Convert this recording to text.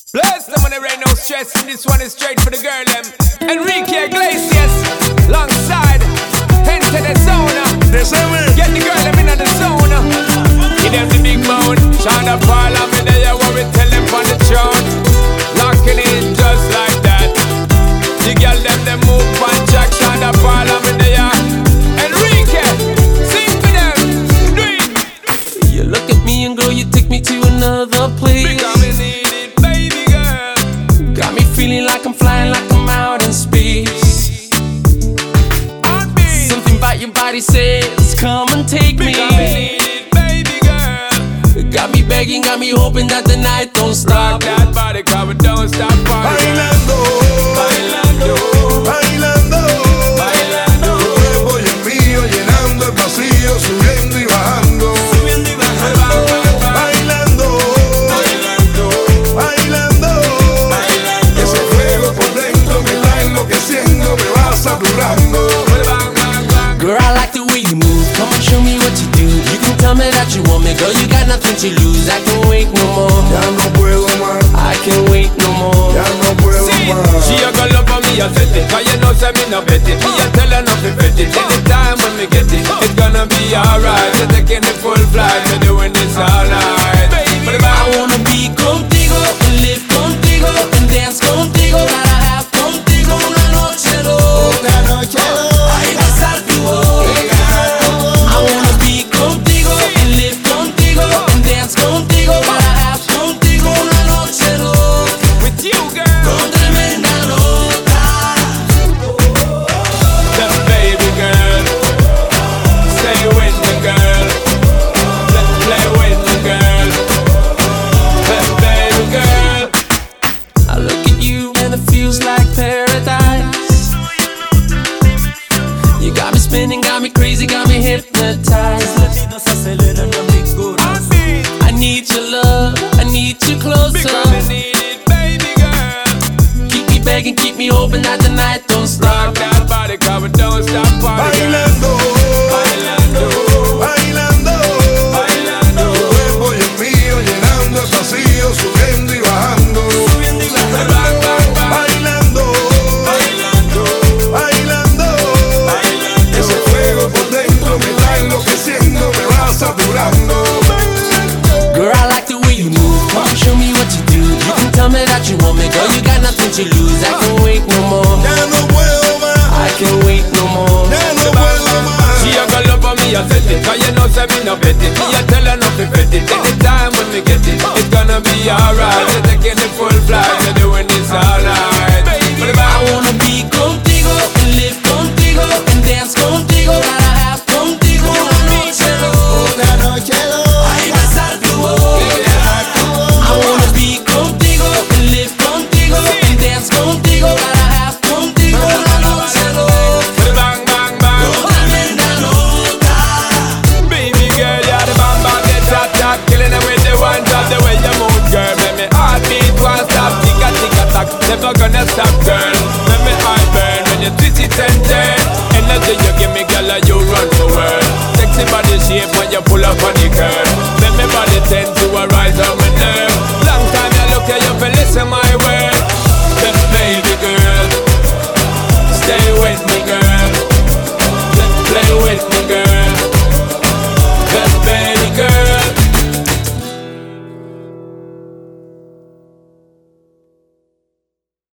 Bless them when there ain't no stress, and this one is straight for the girl them. Enrique Iglesias, alongside Enter the Zona. Get the girl them in the zona. Give them the big bone. Shonda Paul, I'm in there, what we tell them on the throne. Locking in just like that. The girl them move on track. Shonda Paul, I'm in there. Enrique, sing for them. Do it. You look at me and girl, you take me to another place. Feeling like I'm flying, like I'm out in space. Something about your body says, come and take me. Got me begging, got me hoping that the night don't stop. That body cover don't stop. Bailando, bailando, bailando, bailando. Tu cuerpo y el mío llenando el vacío, subiendo y bajando. Subiendo y bajando. Bailando, bailando, bailando. Ese fuego por dentro me está enloqueciendo, me va saturando. Girl, I like the way you move. Come and show me what you do. You can tell me that you want me, girl. You got nothing to lose. I can't wait no more. Ya no puedo más. I can't wait no more. Ya no puedo más. She a go love for me, I set it. Cause you know say me no bet it. Me a tell her not to bet it. Anytime when me get it, it's gonna be alright. You're taking the full flight. You're doing this all night. I wanna be contigo, and live contigo, and dance contigo. Gotta have contigo una noche loca. Ay, besar tu boca. I wanna be contigo, and live contigo, and dance contigo. Gotta have contigo una noche loca. With you, girl. Con tremenda nota. The baby girl. Stay with the girl. Play with the girl. The baby girl. I look at you and it feels like paradise. You got me spinning, got me crazy, got me hypnotized. I need your love, I need you closer. Because me need it, baby girl. Keep me begging, keep me hoping that the night don't Rock stop. that body, cover, don't stop, party girl. Bailando, Bailando, bailando, bailando. tu cuerpo y el mío llenando el vacío, subiendo y bajando. Subiendo y bajando. Bailando, bailando, bailando, bailando. Ese fuego por dentro me está enloqueciendo, me va saturando. Girl, I like the way you move. Come on, show me what you do. You can tell me that you want me, girl. You got nothing to lose. I can't wait no more. Ya no puedo más, I can't wait no more. ya no puedo más. She a go love for me, I set it. Cause you know say me no bet it. Me a tell her not to bet it. Anytime when me get it, it's gonna be alright. You're taking the full flight, you're doing this all night.